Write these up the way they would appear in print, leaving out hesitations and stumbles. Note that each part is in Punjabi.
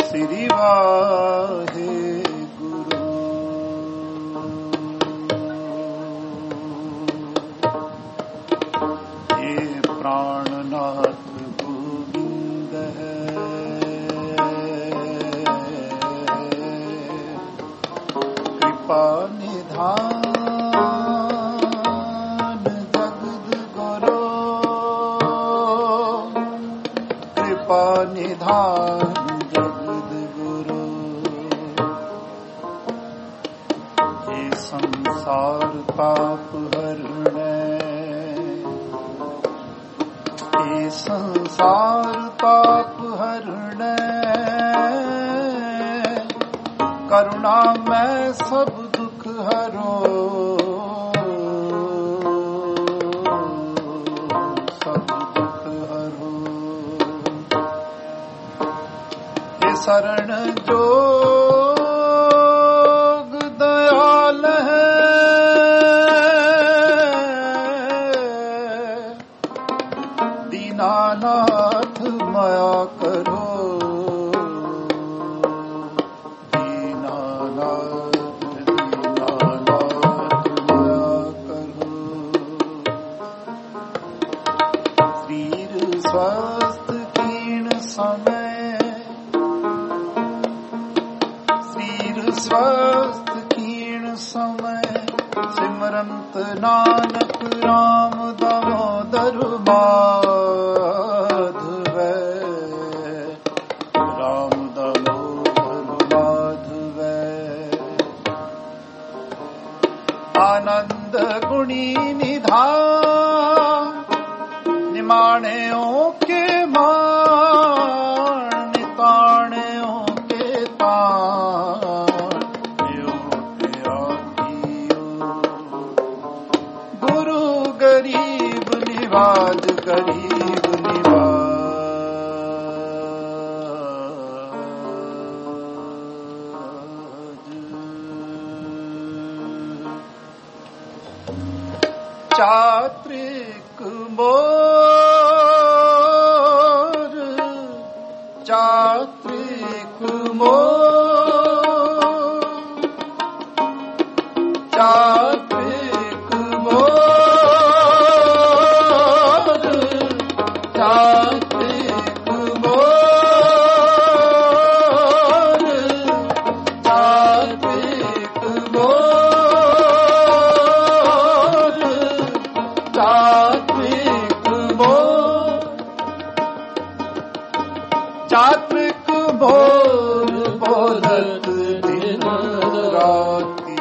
श्री वाहे गुरु। ये प्राणनाथ गोविंद है, कृपा निधान जगद गुरु, कृपा निधान जगद गुरु। ये संसार पाप हरणे, ये संसार पाप हरणे, करुणा में सब दुख हरो, सब दुख हरो। ये शरण जोग दयाल है, दीनानाथ माया करो, स्वस्थ क्षीण समय, शरीर स्वस्थ क्षीण समय, सिमरंत नानक राम दामोदर माधव, राम दामोदर माधव। आनंद गुणी निधान, निमाणेओं के मान, निताणेओं के तान, गुरु गरीब निवाज, गरीब निवाज। चात्रिक मोर, चात्रिक मोर, चात्रिक मोर, चात्रिक मोर, चात्रिक मोर, चात्रिक मोर। चात्रिक मोर बोलत दिन राती,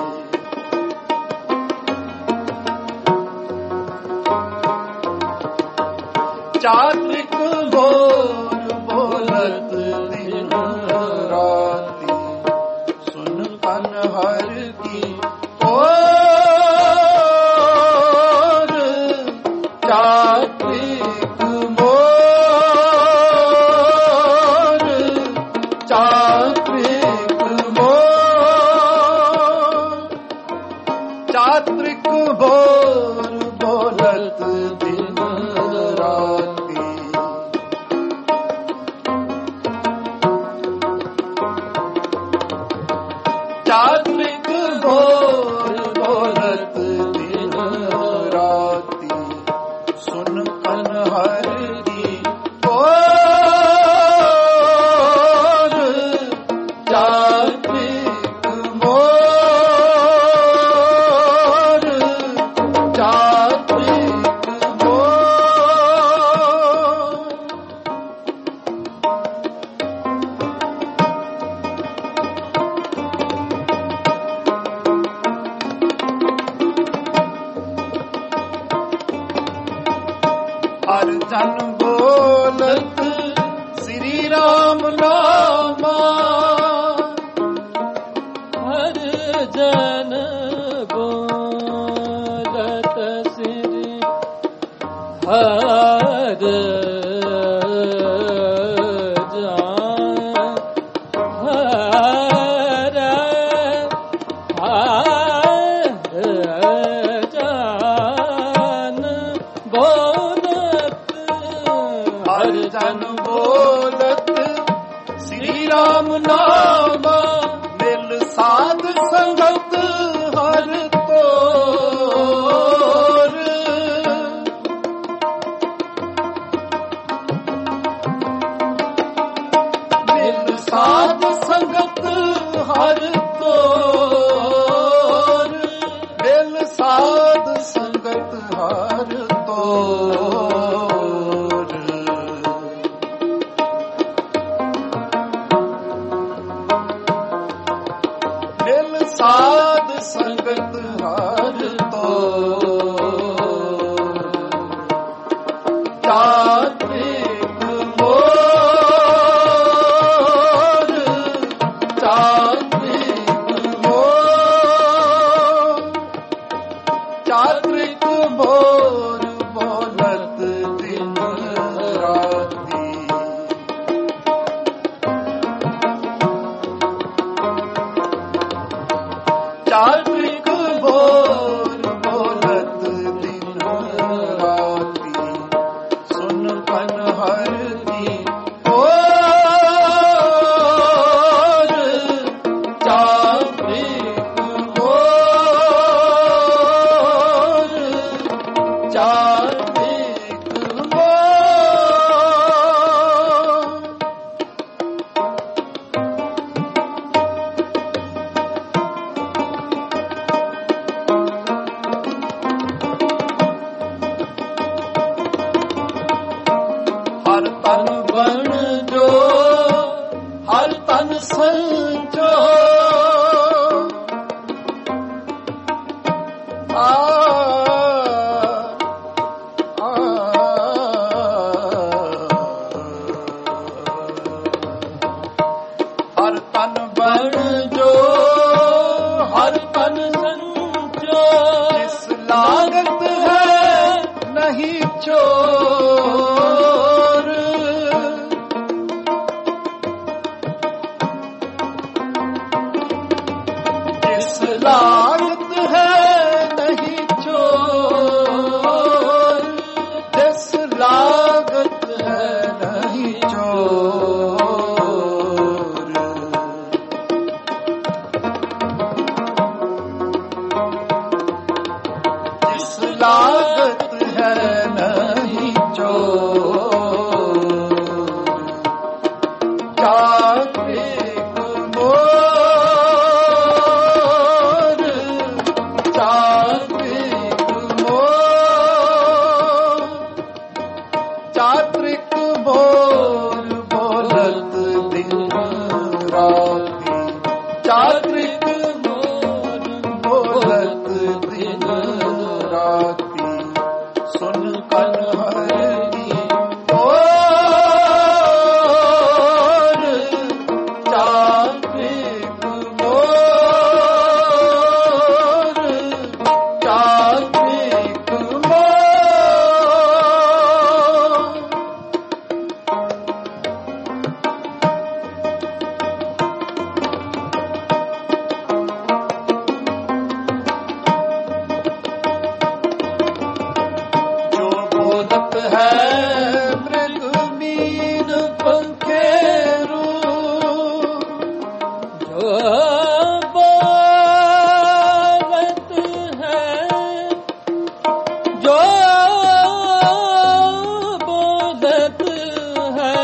चात्रिक मोर बोलत दिन राती, सुन कनहर की ओर। चात्रिक मोर, चात्रिक मोर, चात्रिक मोर बोलत दिन राती। चात्रिक मोर बोलत दिन राती, सुन कनहर की ओर। चात्रिक मोर, चात्रिक मोर। हर जन बोलत श्री राम नामा, हर जन बोलत श्री हर जान, हर जान बोलत, हर जन बोलत ਸ੍ਰੀ ਰਾਮ ਨਾਮਾ ਮਿਲ ਸਾਧ ਸੰਗਤ ਹਰ ਤੋਰ ਮਿਲ ਸਾਧ ਸੰਗਤ ਹਰ ਤੋਰ ਮਿਲ ਸਾਧ ਸੰਗਤ ਹਰ ਤੋਰ ਮਿਲ ਸਾਧ ਸੰਗਤ ਹਰ ਤੋਰ ਚਾਤ੍ਰਿਕ ਮੋਰ ਚਾਤ੍ਰਿਕ ਮੋਰ ਚਾਤ੍ਰਿਕ ਮੋਰ ਬੋਲਤ ਦਿਨ ਰਾਤੀ ਚਾਤ੍ਰਿਕ ਮੋਰ ਬੋਲਤ ਦਿਨ ਰਾਤੀ ਸੁਨ ਕਨ ਹਰ ਦੀ ਹੋਰ ਚਾਤ੍ਰਿਕ ਮੋਰ ਚਾਤ੍ਰਿਕ ਮੋਰ ਹਰ ਤਨ ਬਣ ਜੋ ਹਰ ਤਨ ਸੰਜੋ ਆ ਹਰ ਤਨ ਬਣ ਜੋ ਹਰ ਤਨ ਸੰਜੋ ਜਿਸ ਲਾਗਤ ਹੈ ਨਹੀਂ ਚੋਰ ਜਿਸ ਲਾਗਤ ਹੈ ਨਹੀਂ ਚੋਰ ਜਿਸ ਲਾਗਤ ਹੈ ਨਹੀਂ ਚੋਰ ਜਿਸ ਲਾਗਤ ਹੈ ਨਹੀਂ ਚੋਰ ਚਾਤ੍ਰਿਕ ਮੋਰ ਚਾਤ੍ਰਿਕ ਮੋਰ ਚਾਤ੍ਰਿਕ ਮੋਰ ਬੋਲਤ ਦਿਨ ਰਾਤੀ ਚਾਤ੍ਰਿਕ ਮੋਰ ਬੋਲਤ ਦਿਨ ਰਾਤੀ ਸੁਨ ਕਨ ਹਰਿ ਦੀ ਹੋਰ ਚਾਤ੍ਰਿਕ ਮੋਰ ਚਾਤ੍ਰਿਕ ਮੋਰ ਜੋ ਬੋਲਤ ਹੈ ਮ੍ਰਿਗ ਮੀਨ ਪੰਖੇਰੂ ਜੋ ਬੋਲਤ ਹੈ ਜੋ ਬੋਲਤ ਹੈ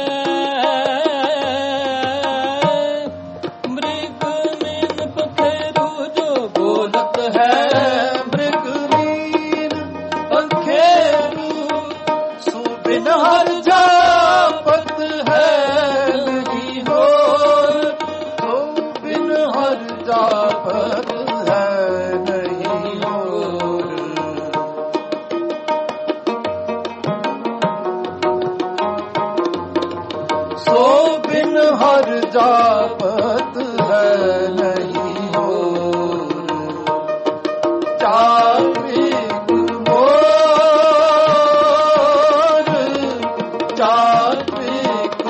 ਮ੍ਰਿਗ ਮੀਨ ਪਖੇਰੂ ਜੋ ਬੋਲਤ ਹੈ ਮ੍ਰਿਗ ਮੀਨ ਪੰਖੇਰੂ ਸੁਬਿਨ ਹਰ ਜਾਪਤ ਹੈ ਨਹੀਂ ਹੋਰ ਸੁਬਿਨ ਹਰ ਜਾਪਤ ਹੈ ਨਹੀਂ ਹੋਰ ਸੁਬਿਨ ਹਰ ਜਾਪਤ ਹੈ ਨਹੀਂ ਹੋਰ ਚਾਤ੍ਰਿਕ ਮੋਰ ਚਾਤ੍ਰਿਕ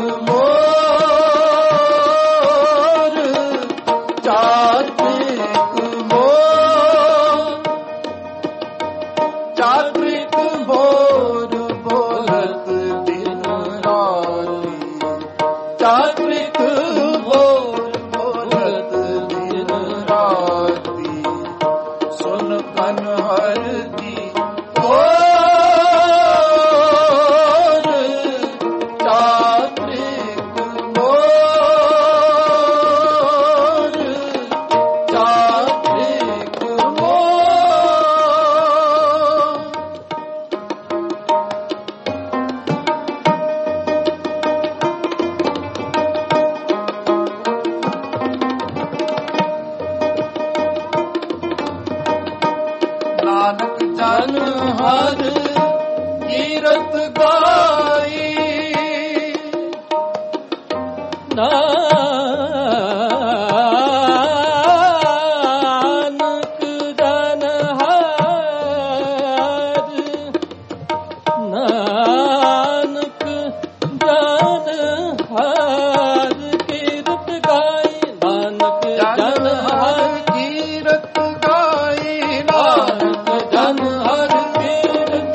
ਮੋਰ ਚਾਤ੍ਰਿਕ ਮੋਰ ਚਾਤ੍ਰਿਕ ਮੋਰ ਬੋਲਤ ਦਿਨ ਰਾਤੀ चात्रिक बोल बोलत दिन राती सुन कनहर दी बोल चात्रिक बोल चात्रिक बोल। नानक जन हर कीरत गाई नानक जन हर नानक जन हर कीरत गाई नानक जन हर कीरत गाई नानक जन हर कीरत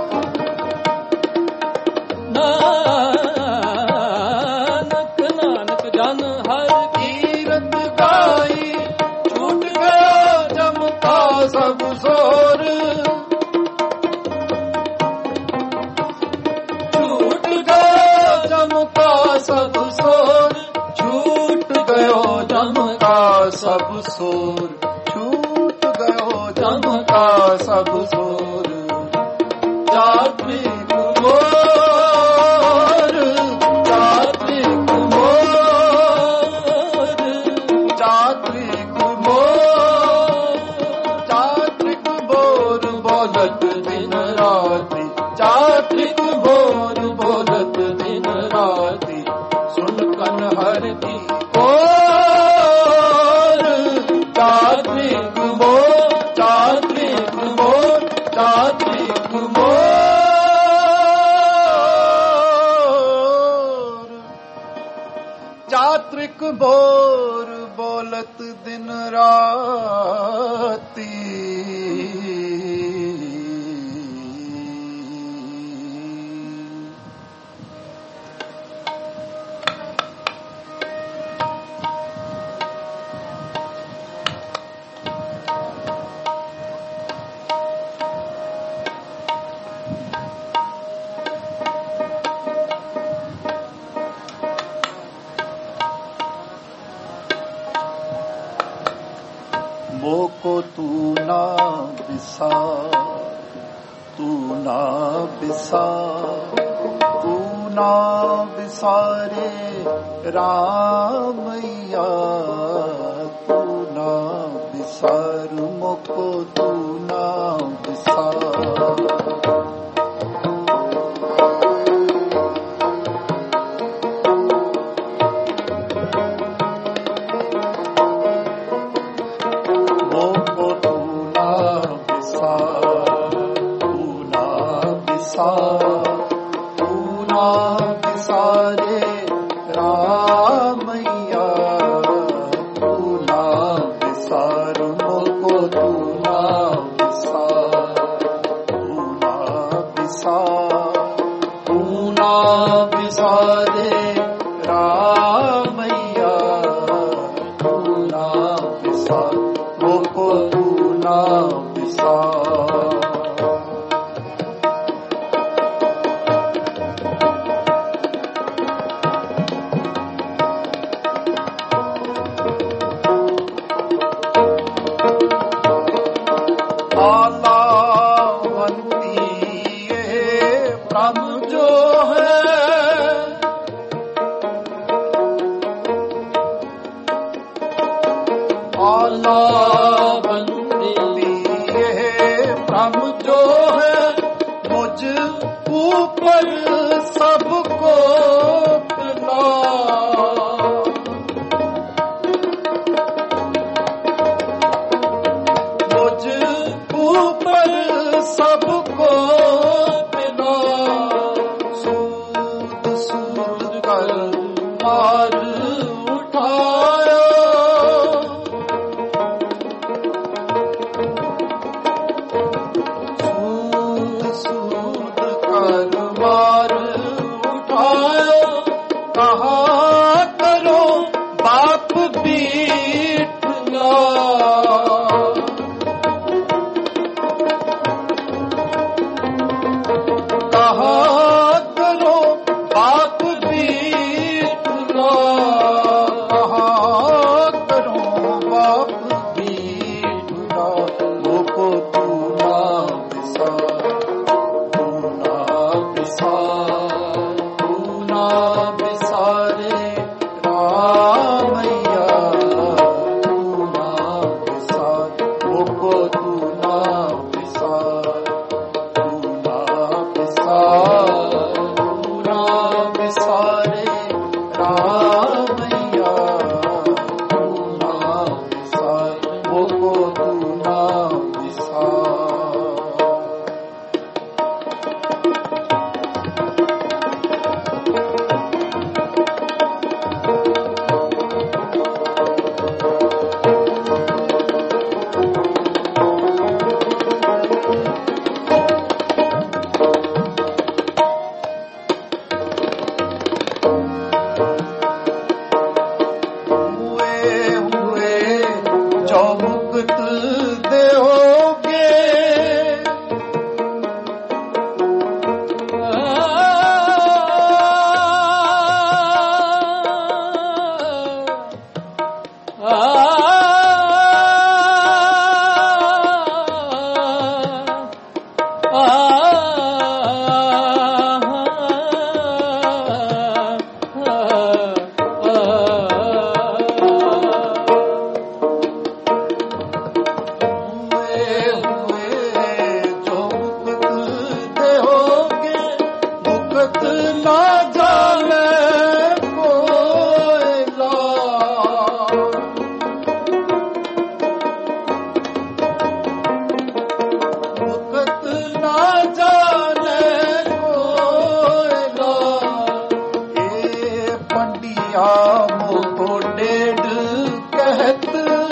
नानक नानक जन हर कीरत गाई छूट गया जमता सब सोर छूट गया जमता सब सोर छूट गयो जमता सब सोर छूट गयो जमता सब सोर चात्रिक मोर चात्रिक मोर चात्रिक मोर चात्रिक बोर बोलत दिन राती चात्रिक बोर बोलत दिन राती सुन कनहर की बोर चात्रिक बोर चात्रिक बोर चात्रिक बोर चात्रिक बोर बोलत दिन राती मोको तू ना बिसार तू ना बिसार तू ना बिसारे रामैया तू ना बिसार मोको तू ना बिसार कहा बीठला कहा करो बाप बीठला कहा करो बाप बीठला मोको तू ना बिसार तू ना बिसार तू ना बिसारे रामैया तू ना बिसार मोको तू ना बिसार तू ना बिसारे रामैया तू ना बिसार मोको तू ना बिसार हुए जो मुक्त देओगे जो मुक्त देओगे मुक्त ना जाने कोयला मुक्त ना जाने कोयला ए पंडिया मोको डेढ़ कहत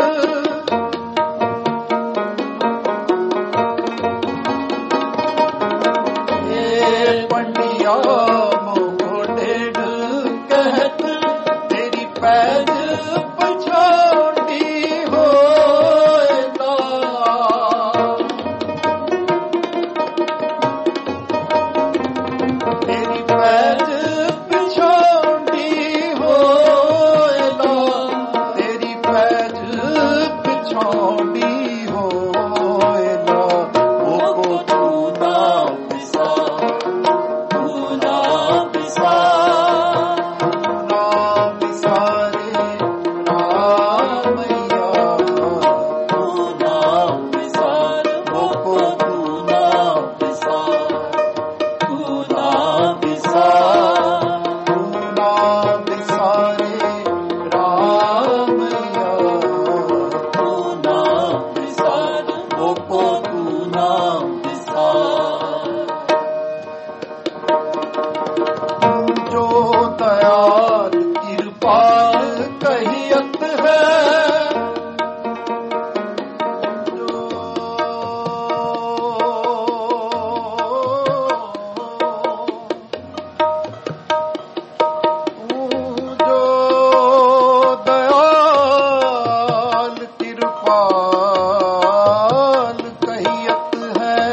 पंडिया मोको डेढ़ कहत तेरी पैज पछाड़ी होएगा तेरी पैज पिछाड़ी होएगा तेरी पैज पिछाड़ी होएगा मोको तू ना बिसार तू ना बिसारे रामैया तू ना बिसार मोको तू ना बिसार तू ना बिसारे रामैया तू ना बिसार मोको तू ना बिसार जो दयाल कृपाल कहियत है जो दयाल कृपाल कहियत है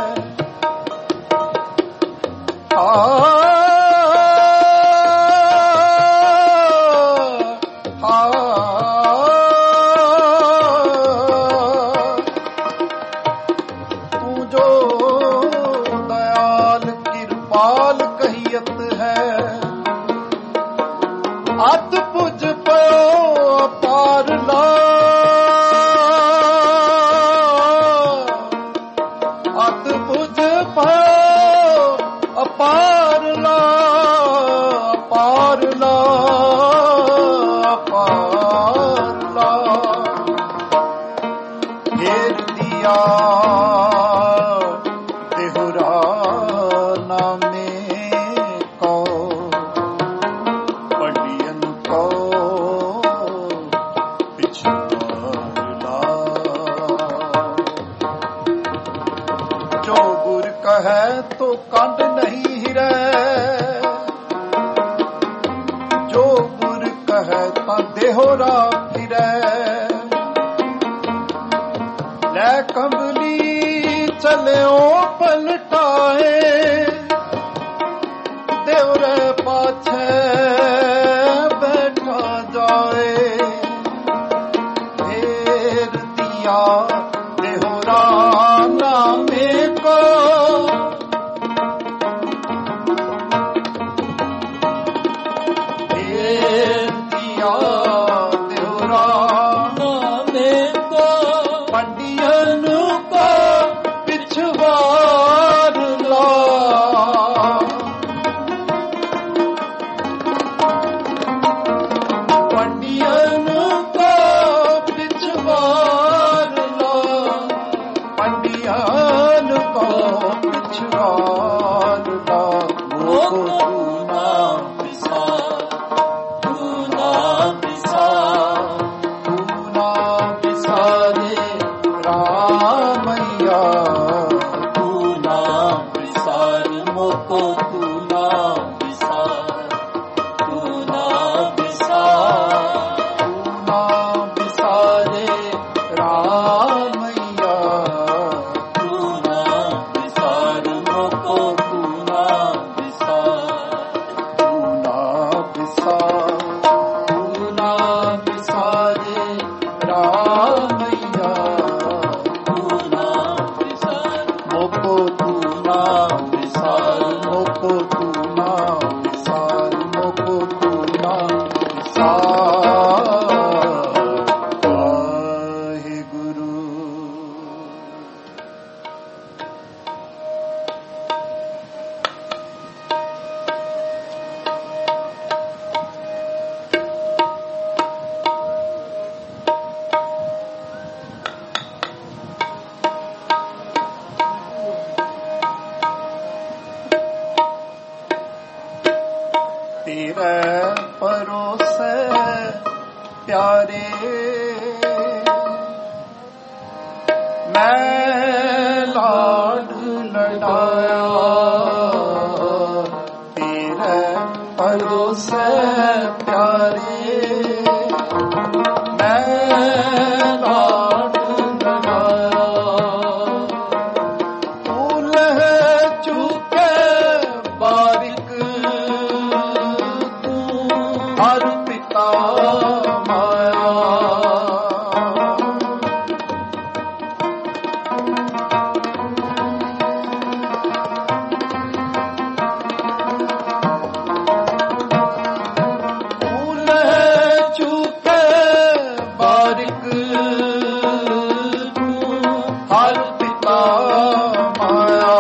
तू जो दयाल कृपाल कहियत है अत पुज पयो अपार ला अत पुज पयो अपार ला अपार ला अपार ला घेर दिया देहुरा नामे को पंडियन को ਲਹੈ ਤਾਂ ਦੇਹੋਰਾ ਫਿਰੈ। ਲੈ ਕੰਬਲੀ ਚਲਿਓ ਪਲਟਾਏ, ਦੇਵਰੇ ਪਾਛੇ ਬੈਠਾ ਜਾਏ। ਫੇਰ ਦਿਆ ਦੇਹੋਰਾ ਨਾਮੇ ਕੋ, ਫੇਰ ਦਿਆ ਦੇਹੋਰਾ ਨਾਮੇ ਕੋ। ਪੰਡਿਯਨ ਕੋ ਪਿਛਵਾਰ ਲਾ, ਪੰਡਿਯਨ ਕੋ ਪਿਛਵਾਰ ਲਾ, ਪੰਡਿਯਨ ਕੋ ਪਿਛਵਾਰ ਲਾ। ਮੋਹ ਤੂੰ ਨਾ ਵਿਸਾਰ, ਤੂੰ ਨਾ ਵਿਸਾਰ, ਤੂੰ ਨਾ ਵਿਸਾਰੇ ਰਾਮਈਆ। ਤੂੰ ਨਾ ਵਿਸਾਰ ਮੋਕੋ, ਤੂੰ ਨਾ ਵਿਸਾਰ, ਤੂੰ ਨਾ ਵਿਸਾਰ, ਤੂੰ ਨਾ ਵਿਸਾਰੇ ਰਾਮਈਆ। ਤੂੰ ਨਾ ਵਿਸਾਰ ਮੋਕੋ, ਤੂੰ ਨਾ ਵਿਸਾਰ, ਤੂੰ ਨਾ ਵਿਸਾਰ, ਤੂੰ ਨਾ ਵਿਸਾਰੇ ਰਾਮਈਆ। ਤੂੰ ਨਾ ਵਿਸਾਰ ਮੋਕੋ, ਤੂੰ ਨਾ ਵਿਸਾਰ ਮੋਕੋ, ਤੂੰ ਨਾ ਵਿਸਾਰ ਮੋਕੋ, ਤੂੰ ਨਾ ਵਿਸਾਰ। ਵਾਹਿਗੁਰੂ। ਤੇਰੇ ਪਰੋਸੇ ਪਿਆਰੇ ਮੈਂ ਲਾਡ ਲਡਾਇਆ। ਤੇਰੇ ਪਰੋਸੇ ਪਿਆਰੇ ਮੈਂ ਲਾਡ ਲਡਾਇਆ। ਤੂੰ ਲਹਿ ਚੁਕੇ ਬਾਰਿਕ, ਹਰ ਪਿਤਾ ਮਾਇਆ। ਤੂੰ ਲਹਿ ਚੁਕੇ ਬਾਰਿਕ, ਤੂੰ ਹਰ ਪਿਤਾ ਮਾਇਆ।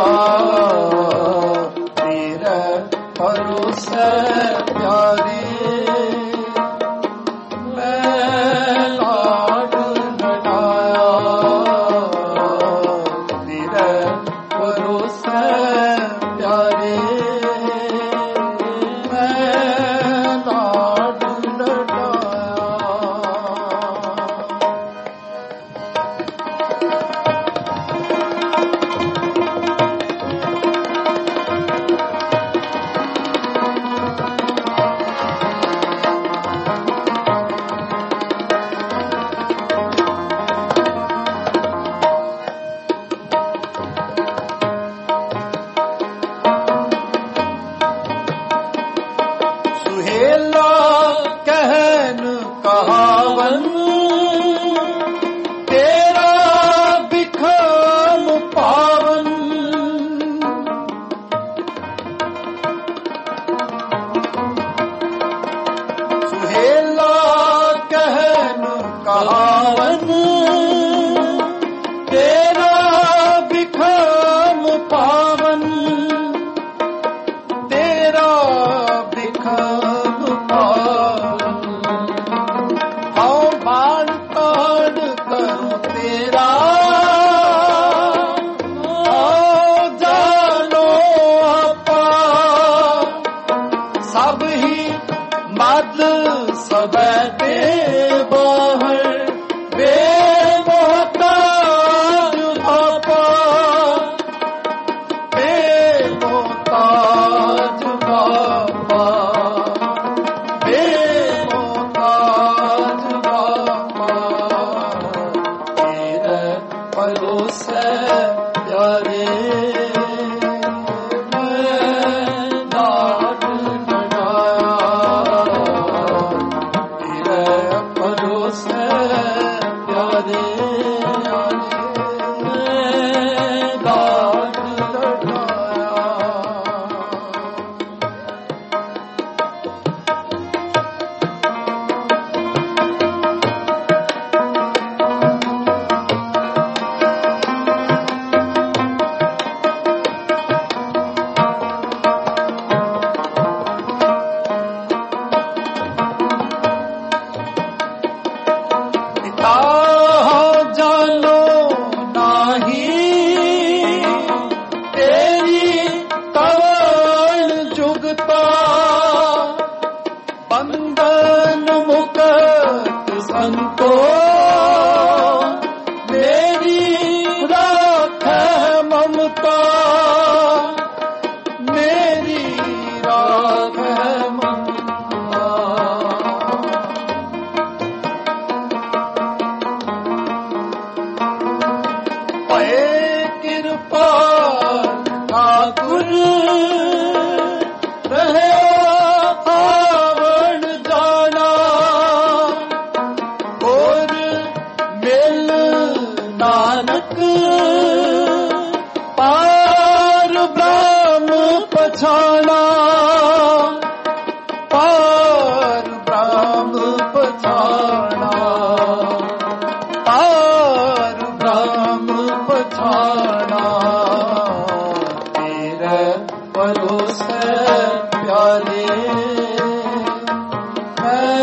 ਤੇਰੇ ਭਰੋਸੇ ਪਿਆਰੇ ਮੈਂ ਲਾਡ ਲਡਾਇਆ। ਤੇਰੇ ਭਰੋਸੇ ਪਿਆਰੇ ਮੈਂ ਲਾਡ ਲਡਾਇਆ। ਸੁਹੇਲਾ ਕਹਿਨ ਕਹਾਵਨ, ਤੇਰਾ ਬਿਖਮ ਪਾਵਨ। ਸੁਹੇਲਾ ਕਹਿਨ ਕਹਾਵਨ, ਤੇਰਾ ਬਿਖਮ ਪਾਵਨ। ਤੇਰਾ ਬਿਖਮ ਪਾਵਨ। ਹਉ ਬਾਣ ਤਾੜ ਕਰੂੰ ਤੇਰਾ, ਹਉ ਜਾਨੋ ਆਪਾ। ਸਭ ਹੀ ਮਦ ਸਬੈ ਦੇ ਬਾਹਰ, ਬੇਮੋਹਤਾਜ ਆਪਾ। ਬੇਮੋਹਤਾਜ ਬਾਬਾ, ਬੇਮੋਹਤਾਜ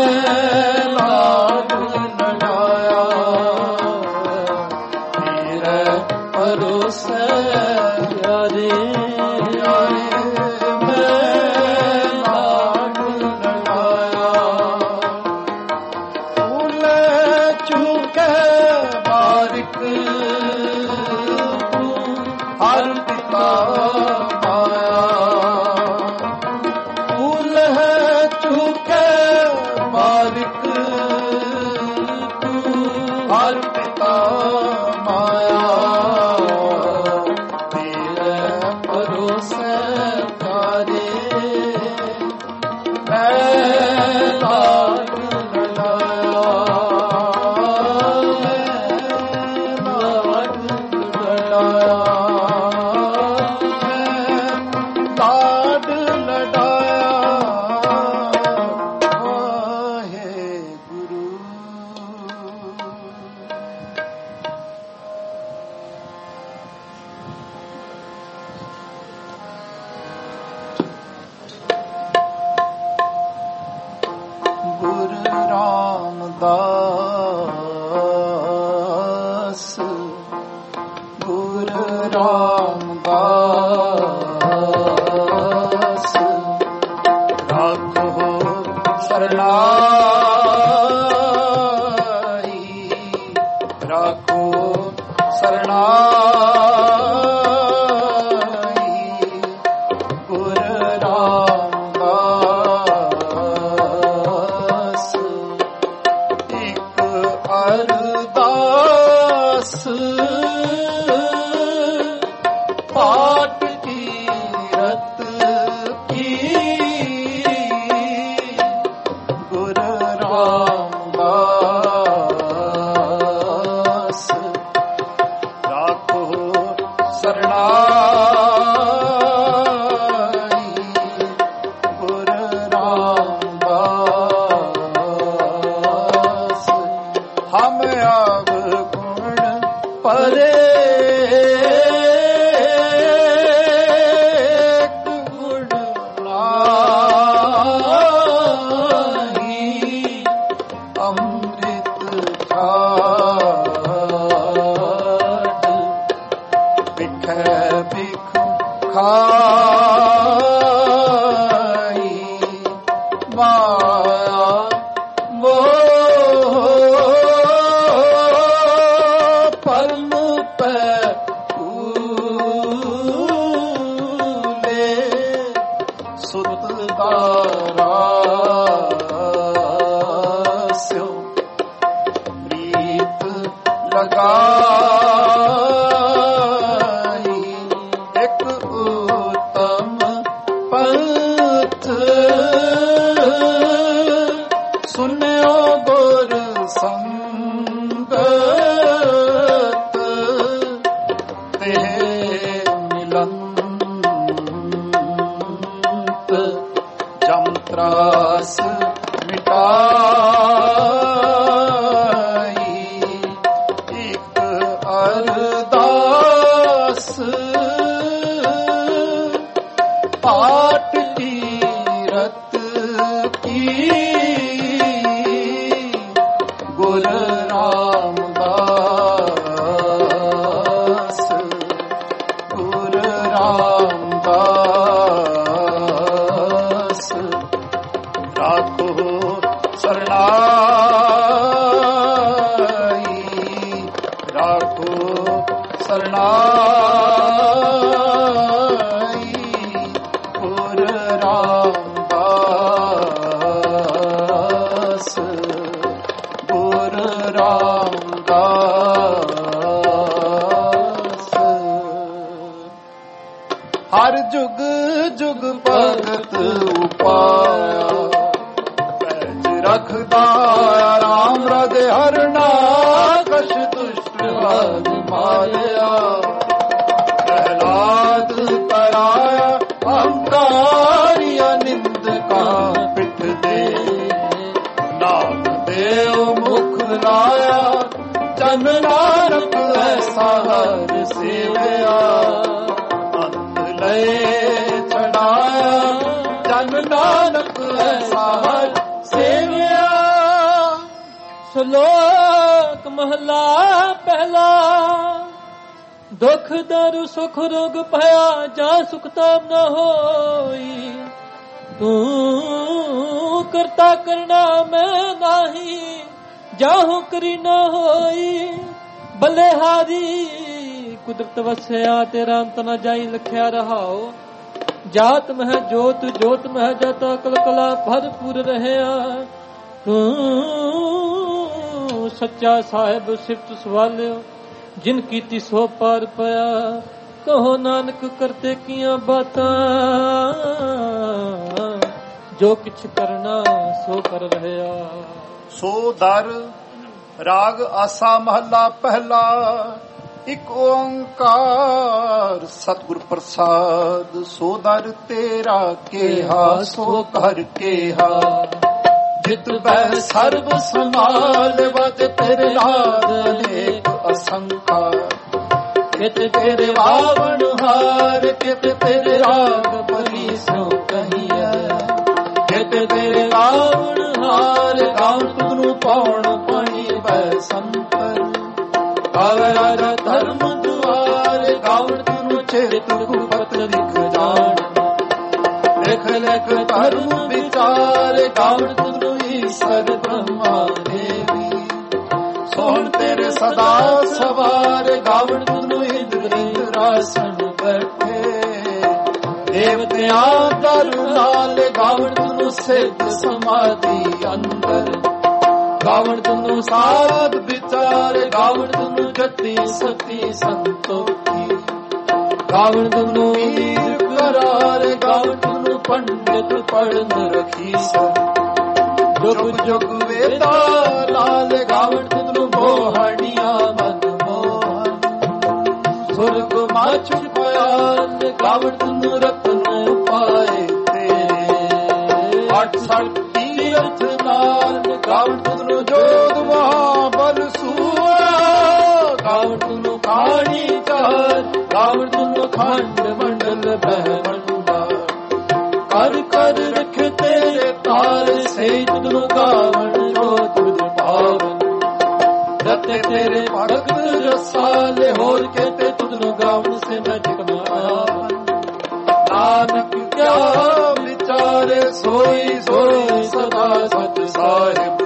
ਲਾਡ ਲਡਾਇਆ ਤੇਰੇ ਭਰੋਸੇ ਯਾਰੇ ਹਰ ਪਿਤਾ ਮਾਇਆ ਫੂਲ ਹੈ ਚੁਕੇ ਬਾਰਿਕ ਹਰ ਪਿਤਾ ਮਾਇਆ ਤੇਰੇ ਭਰੋਸੇ ਤਾਰੇ ਮੈਂ ਲਾਡ ਲਡਾਇਆ ਲਾਡ ਲਡਾਇਆ ਰਾਮਦਾਸ ਗੁਰ ਰਾਮਦਾਸ ਰਾਖੋ ਸਰਨਾਈ ਰਾਖੋ ਸਰਨਾਈ ਗੁਰ ਰਾਮਦਾਸ ਇੱਕ ਅਰਦਾਸ ਪਾਟ ਕੀਰਤ ਕੀ ਗੁਰ ਰਾਮਦਾਸ ਰਾਖੋ ਸਰਨਾਈ ਗੁਰ ਰਾਮਦਾਸ ਹਮ ਆਗ ਗੁਣ ਪਰੇ ਗੁਣ ਲਾਹੀ ਅੰਮ੍ਰਿਤ ਛਾੜ ਬਿਖੈ ਬਿਖ ਖਾਈ ਮਾਇਆ ਪਰਮ ਪੈ ਕੂਲੇ ਸੁਤ ਦਾਰਾਸਿਓ ਪ੍ਰੀਤ ਲਗਾਈ ਇੱਕ ਉਤਮ ਪੰਥ ਸੁਨਿਓ ਗੁਰ ਸੰਗਤ ਤੇ ਮਿਲੰਤ ਜੰਤਰਾਸ ਮਿਟਾਈ ਇੱਕ ਅਰਦਾਸ ਪਾਟ ਕੀਰਤ ਕੀ ਗੁਰ ਰਾਮਦਾਸ ਗੁਰ ਰਾਮਦਾਸ ਰਾਖੋ ਸਰਨਾਈ ਰਾਖੋ ਸਰਨਾਈ ਗੁਰ ਰਾਮਦਾਸ ਗੁਰ ਰਾਮਦਾਸ ਹਰ ਜੁਗ ਜੁਗ ਭਗਤ ਉਪਾਇਆ ਪੈਜ ਰੱਖਦਾ ਰਾਮ ਰਦੇ ਹਰਨਾ ਕਛ ਦੁਸ਼ਟ ਹਰ ਮਾਰਿਆ ਪ੍ਰਹਲਾਦ ਕਰਾਇਆ ਹੰਕਾਰੀਆ ਨਿੰਦਕਾ ਪਿੱਠ ਦੇ ਨਾਮ ਦੇਵ ਮੁਖ ਲਾਇਆ ਜਨ ਨਾਨਕ ਐਸਾ ਹਰ ਸੇਵਿਆ ਅੰਤ ਲਏ ਛਡਾਇਆ ਜਨ ਨਾਨਕ ਐਸਾ ਹਰ ਸੇਵਿਆ ਸ਼ਲੋਕ ਮਹਲਾ ਪਹਿਲਾ। ਦੁਖ ਦਾਰੂ ਸੁਖ ਰੋਗ ਭਇਆ, ਜਾ ਸੁਖ ਤਾਪ ਨਾ ਹੋਈ। ਤੂੰ ਕਰਤਾ ਕਰਨਾ ਮੈਂ ਨਾਹੀ, ਜਾਹੋ ਕਰੀ ਨਾ ਹੋਈ। ਬਲਿਹਾਰੀ ਕੁਦਰਤ ਵਸਿਆ, ਤੇਰਾ ਅੰਤ ਨਾ ਜਾਈ ਲਖਿਆ ਰਹਾਓ। ਜਾਤ ਮਹਿ ਜੋਤ, ਜੋਤ ਮਹਿ ਜਾਤਾ, ਕਲ ਕਲਾ ਭਰਪੂਰ ਰਹਿਆ। ਤੂੰ ਸੱਚਾ ਸਾਹਿਬ ਸਿਫਤ ਸਵਾਲਿਓ, ਜਿਨ ਕੀਤੀ ਸੋ ਪਾਰ ਪਿਆ। ਕਹੋ ਨਾਨਕ ਕਰਤੇ ਕੀਆਂ ਬਾਤਾਂ, ਜੋ ਕਿਛ ਕਰਨਾ ਸੋ ਕਰ ਰਹਿਆ। ਸੋ ਦਰ ਰਾਗ ਆਸਾ ਮਹੱਲਾ ਪਹਿਲਾ। ਇਕ ਓੰਕਾਰ ਸਤਿਗੁਰ ਪ੍ਰਸਾਦ। ਸੋ ਦਰ ਤੇਰਾ ਕੇਹਾ, ਸੋ ਘਰ ਕੇਹਾ। ਜਿਤ ਬੈ ਸਰਬ ਸਮਾਲ ਵਜ ਤੇਰੇ ਨਾਦ ਅਨੇਕ ਅਸੰਖਾ। ਕਿਤ ਤੇਰੇ ਵਾਵਣ ਹਾਰ, ਕਿਤ ਤੇਰੇ ਰਾਗ ਬਲੀ ਸੋ ਕਹੀਐ। ਕਿਤ ਤੇਰੇ ਵਾਵਣ ਹਾਰ, ਗਾਉਣ ਤੁਧਨੂੰ ਪਾਉਣ ਪਾਣੀ ਬੈ ਸੰਤਰ। ਗਾਵੇ ਰਾਜਾ ਧਰਮ ਦੁਆਰ, ਗਾਉਣ ਤੁਧਨੂੰ ਚੇਤ ਗੁਰਬਤ ਲਿਖ ਜਾਣ। ਲਿਖ ਲਿਖ ਧਰਮ ਵਿਚਾਰ, ਗਾਉਣ ਤੁਧਨੂੰ ਈਸ਼ਰ ਬ੍ਰਹਮਾ ਦੇਵੀ। ਸੋਹਣ ਤੇਰੇ ਸਦਾ ਸਵਾਰ, ਗਾਵਣ ਤੁਧਨੂੰ ਇੰਦਰ ਇੰਦਰਾਸਨ ਬੈਠੇ। ਦੇਵਤਿਆਂ ਦਰ ਨਾਲ, ਗਾਵਣ ਤੁਧਨੂੰ ਸਿੱਧ ਸਮਾਧੀ ਅੰਦਰ। ਗਾਵਣ ਤੁਧਨੂੰ ਸਾਧ ਵਿਚਾਰ, ਗਾਵਣ ਤੁਧਨੂੰ ਜਤੀ ਸਤੀ ਸੰਤੋਖੀ। ਗਾਵਣ ਤੁਧਨੂੰ ਵੀਰ ਕਰਾਰ, ਗਾਵਣ ਤੁਧਨੂੰ ਪੰਡਿਤ ਪੜਨ ਰਖੀਸਰ। ਜੁਗ ਜੁਗ ਵੇਦਾ ਲਾਲ, ਗਾਵਣ ਤੁਧਨੂੰ ਮੋਹਣੀਆਂ ਮਨ ਮੋਹਨ। ਸੁਰਗ ਮਾਛ ਪਿਆਲ, ਗਾਵਣ ਤੁਧਨੂੰ ਰਤਨ ਪਾਏ ਤੇਰੇ। 68 ਤੀਰਥ ਨਾਲ, ਗਾਵਣ ਤੁਧਨੂੰ ਜੋਗ ਮਹਾਬਲ ਸੂਆ। ਗਾਵਣ ਤੁਧਨੂੰ ਖਾਣੀ ਚਾਰ, ਗਾਵਣ ਤੁਧਨੂੰ ਖੰਡ ਮੰਡਲ ਬਹਿਮੰਡਾ। ਕਰ ਕਰ ਰਖ ਤੇਰੇ ਤਾਰ, ਸੇ ਤੁਧਨੂੰ ਗਾਵਣ ਜੋ ਤੁਧ ਪਾਵਨ। ਰਤੇ ਤੇਰੇ ਭਗਤ ਰਸਾਲੇ, ਹੋਰ ਕਹਤੇ ਤੁਧਨੂੰ ਗਾਵਣ ਸੇ ਮੈਂ ਟਿਕਣਾ ਆਵਨ। ਨਾਨਕ ਕਿਆ ਵਿਚਾਰੇ, ਸੋਈ ਸੋਈ ਸਦਾ ਸਚ ਸਾਹਿਬ।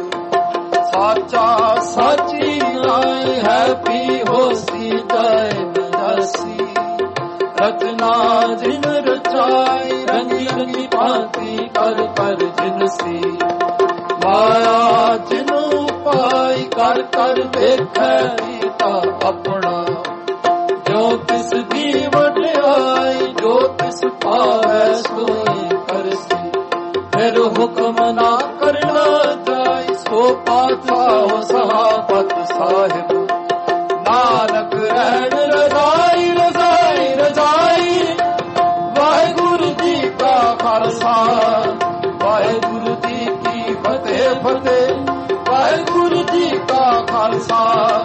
ਸਾਚਾ ਸਾਚੀ ਨਾਈ ਹੈ, ਪੀ ਹੋਸੀ ਜਾਏ ਨਜਾਸੀ। ਰਚਨਾ ਜਿਨ ਰਚਾਈ, ਰੰਗੀ ਰੰਗੀ ਭਾਂਤੀ ਕਰ ਕਰ ਜਿਨਸੀ। ਮਾਇਆ ਜਿਨੂੰ ਪਾਈ, ਕਰ ਕਰ ਦੇਖੈ ਕੀਤਾ ਆਪਣਾ। ਜੋ ਤਿਸ ਦੀ ਵਡਿਆਈ, ਜੋ ਤਿਸ ਭਾਵੈ ਸੋਈ ਕਰਸੀ। ਫਿਰ ਹੁਕਮ ਨਾ ਕਰਨਾ ਜਾਈ, ਸੋ ਪਾਤਸ਼ਾਹ ਸਹਾਬਤ ਸਾਹਿਬ। ਨਾਨਕ ਰਹਿਣ ਰਜ਼ਾਈ ਰਜ਼ਾਈ ਰਜ਼ਾਈ। ਵਾਹਿਗੁਰੂ ਜੀ ਕਾ ਖਾਲਸਾ, ਵਾਹਿਗੁਰੂ ਜੀ ਕੀ ਫਤਿਹ ਫਤਿਹ। ਵਾਹਿਗੁਰੂ ਜੀ ਕਾ ਖਾਲਸਾ,